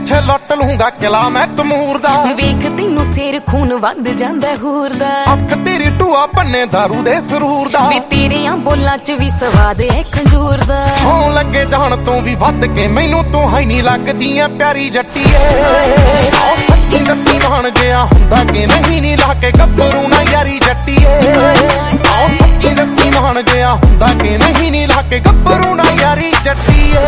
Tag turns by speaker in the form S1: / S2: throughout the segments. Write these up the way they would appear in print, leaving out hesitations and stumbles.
S1: ਪਿੱਛੇ ਲੁੱਟ ਲੂੰਗਾ ਕਿਲਾ ਮੈਂ ਤਮੂਰ ਦਾ।
S2: ਵੇਖ ਤੈਨੂੰ ਸਿਰ ਖੂਨ ਵੱਧ ਜਾਂਦਾ ਹੂਰ ਦਾ।
S1: ਅੱਖ ਤੇਰੀ ਟੂਆ ਪੰਨੇ ਦਾਰੂ ਦੇ ਸਰੂਰ ਦਾ।
S2: ਵੇ ਤੇਰੀਆਂ ਬੋਲਾਂ ਚ ਵੀ ਸਵਾਦ ਐ ਖੰਜੂਰ ਦਾ।
S1: ਸੌਂ ਲੱਗੇ ਜਾਣ ਤੋਂ ਵੀ ਵੱਧ ਕੇ ਮੈਨੂੰ ਤੂੰ ਹੈ ਨਹੀਂ ਲੱਗਦੀ ਐ ਪਿਆਰੀ ਜੱਟੀਏ। ਆਓ ਸੱਚੀ ਦੱਸੀ ਮਾਣ ਜਿਆ ਹੁੰਦਾ ਕਿ ਨਹੀਂ ਨੀ ਲਾ ਕੇ ਗੱਭਰੂ ਨਾ ਯਾਰੀ ਜੱਟੀਏ। ਆਓ ਸੱਚੀ ਦੱਸੀ ਮਾਣ ਜਿਆ ਹੁੰਦਾ ਕਿ ਨਹੀਂ ਨੀ ਲਾ ਕੇ ਗੱਭਰੂ ਨਾ ਯਾਰੀ ਜੱਟੀਏ।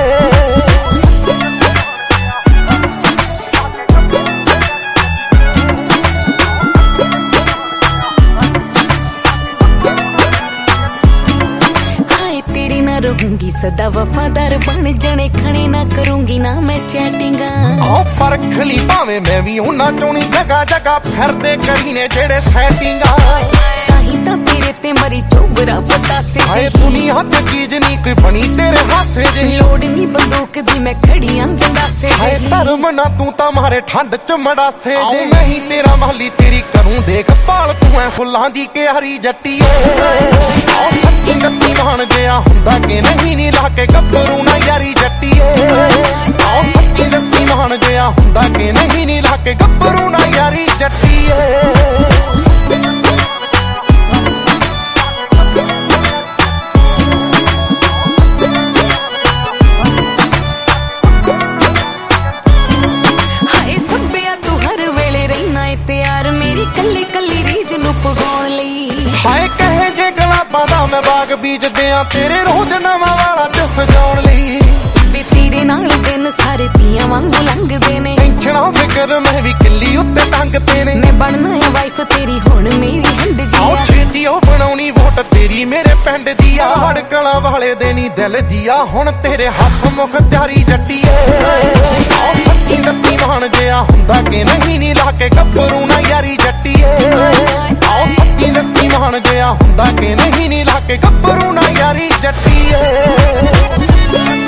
S2: ਰਹੂੰਗੀ ਸਦਾ ਵਫਾਦਾਰ ਬਣ ਜਾਣੇ ਖਣੇ ਨਾ ਕਰੂੰਗੀ ਨਾ ਮੈਂ ਚੈਟਿੰਗਾਂ।
S1: ਆਓ ਪਰਖ ਲਈ ਭਾਵੇਂ ਮੈਂ ਵੀ ਉਹਨਾਂ ਚੋਂ ਨੀ ਜਗਾ ਜਗਾ ਫਿਰਦੇ ਕਰੀ ਨੇ ਜਿਹੜੇ ਸੈਟਿੰਗਾਂ।
S2: ਤਾਹੀਂ ਤਾਂ ਤੇਰੇ ਤੇ ਮਰੀ ਚੋਬਰਾ ਪਤਾਸੇ
S1: ਹਾਏ ਦੁਨੀਆ ਤੇ ਚੀਜ਼ ਨਹੀਂ ਕੋਈ ਬਣੀ ਤੇਰੇ ਹਾਸੇ ਜਿਹੀ।
S2: ਲੋੜ ਨੀ ਬੰਦੂਕ ਦੀ ਮੈਂ ਖੜੀਆਂ ਗੰਡਾਸੇ
S1: ਹਾਏ ਧਰਮ ਨਾ ਤੂੰ ਤਾਂ ਮਾਰੇ ਠੰਡ ਚ ਮੜਾਸੇ ਜੇ। ਨਹੀਂ ਤੇਰਾ ਮਾਲੀ ਤੇਰੀ ਕਰੂੰ ਦੇਖ ਭਾਲ ਤੂੰ ਐ ਫੁੱਲਾਂ ਦੀ ਕਿਆਰੀ ਜੱਟੀਏ। ਆਓ ਸੱਚੀ ਦੱਸੀ ਮਾਣ ਜਿਆ ਹੁੰਦਾ ਕਿ ਨਹੀਂ ਨੀ ਲਾ ਕੇ ਗੱਭਰੂ ਨਾ ਯਾਰੀ ਜੱਟੀਏ। ਆਓ ਸੱਚੀ ਦੱਸੀ ਮਾਣ ਜਿਆ ਹੁੰਦਾ ਕਿ ਨਹੀਂ ਨੀ ਲਾ ਕੇ ਗੱਭਰੂ ਨਾ ਯਾਰੀ ਜੱਟੀਏ।
S2: ਕੱਲੀ ਕੱਲੀ ਰੀਝ ਨੂੰ ਪਗਾਉਣ ਲਈ।
S1: ਹਾਏ ਕਹੇ ਜੇ ਗੁਲਾਬਾਂ ਦਾ ਮੈਂ ਬਾਗ ਬੀਜਦੇ ਆ ਤੇਰੇ ਰੋਜ਼ ਨਵਾਂ ਵਾਲਾ ਤੇ ਸਜਾਉਣ ਲਈ।
S2: ਵੇ ਤੇਰੇ ਨਾਲ ਦਿਨ ਸਾਰੇ ਤੀਆਂ ਵਾਂਗੂ ਲੰਘਦੇ ਨੇ।
S1: ਟੈਨਸ਼ਨਾਂ ਫਿਕਰ ਮੈਂ ਵੀ ਕਿੱਲੀ ਉੱਤੇ ਟੰਗ ਤੇ ਨੇ।
S2: ਮੈਂ ਬਣਨਾ ਆ ਵਾਈਫ ਤੇਰੀ ਹੁਣ ਮੇਰੀ ਹੰਡ ਜੀ।
S1: ਆਓ ਛੇਤੀ ਉਹ ਬਣਾਉਣੀ ਵੋਟ ਤੇਰੀ ਮੇਰੇ ਪਿੰਡ ਦੀ ਆ। ਹੜਕਲਾਂ ਵਾਲੇ ਦੇ ਨੀ ਦਿਲ ਜੀਆ ਹੁਣ ਤੇਰੇ ਹੱਥ ਮੁਖ ਤਿਆਰੀ ਜੱਟੀਏ। ਆਓ ਸੱਚੀ ਦੱਸੀ ਮਾਣ ਜਿਆ ਹੁੰਦਾ ਕਿ ਨਹੀਂ ਨੀ ਲਾ ਕੇ ਗੱਭਰੂ ਨਾ ਯਾਰੀ ਜੱਟੀਏ। ਆਓ ਸੱਚੀ ਦੱਸੀ ਮਾਣ ਜਿਆ ਹੁੰਦਾ ਕਿ ਨਹੀਂ ਨੀ ਲਾ ਕੇ ਗੱਭਰੂ ਨਾ ਯਾਰੀ ਜੱਟੀਏ।